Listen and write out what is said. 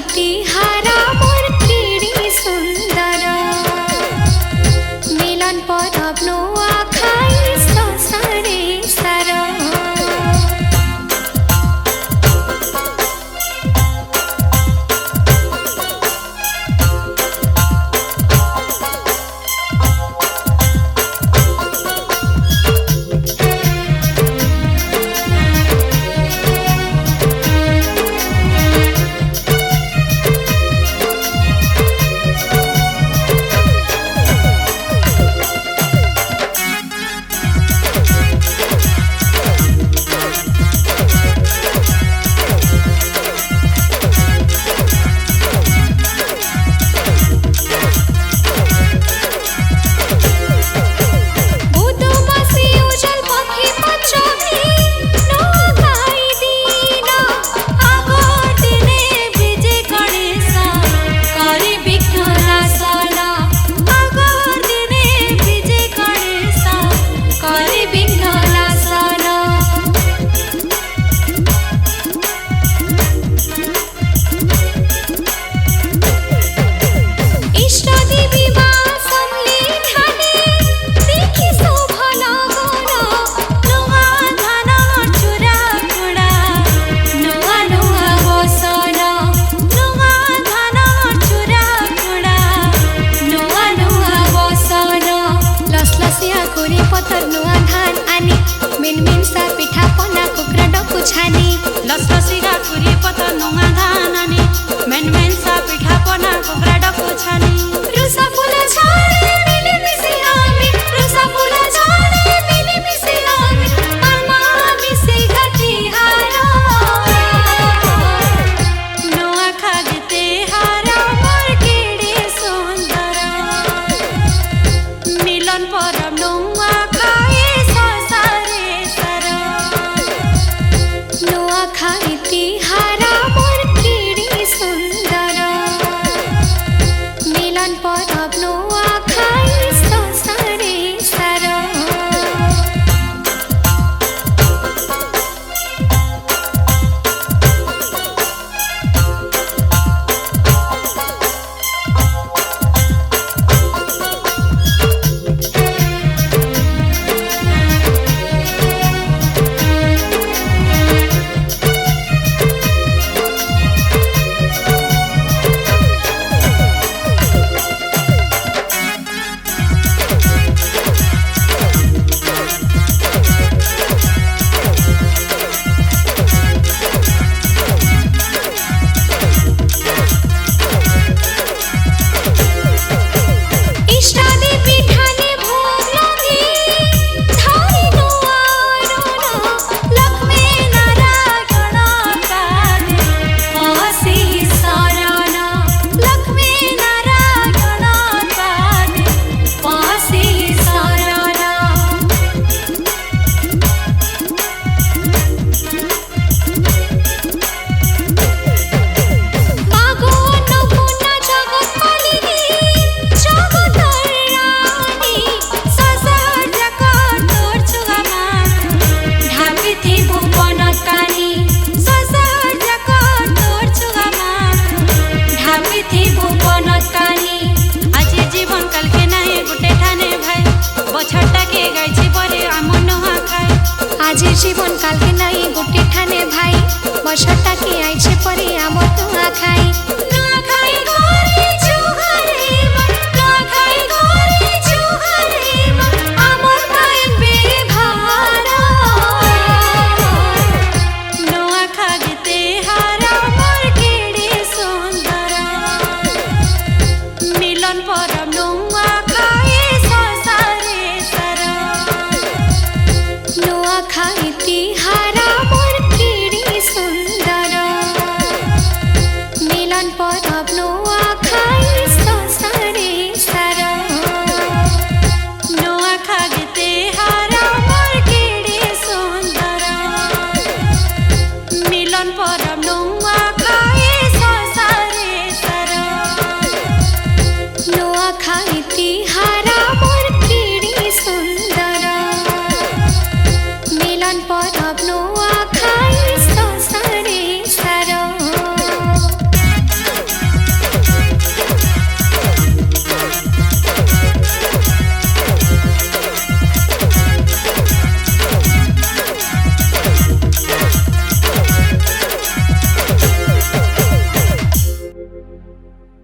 तिहारा मोर केड़ी सुंदर मिलन परब नुआ खाई संसारे सारा लसलसिगा कुरी पतर नुआ धानानी मेन मेन सा पिठा पना कुकरा डको छानी रुसा फुला झाड़े मिली मिसी आमी रुसा फुला झाड़े मिली मिसी आमी आमा मिसी घटी हारा नुआ खागते हारा मोर केड़ी सुंदर मिलन परब नुआ खाए संसारे सारा नुआ खाई तिहारा मोर केड़ी सुंदर मिलन परब नुआ खाई संसारे सारा आज जीवन काल के नहीं गुटे ठाने भाई बछटा के आइछे परे आम तुआ खाई ना खाई घरे जुहरे ना खाई घरे जुहरे आमर खाई बे भारा नुआ खागते हारा मोर केड़ी सुंदर मिलन परब नुआ खाए संसारे सारा नुआ खाई तिहारा मोर केड़ी सुंदर मिलन परब नुआ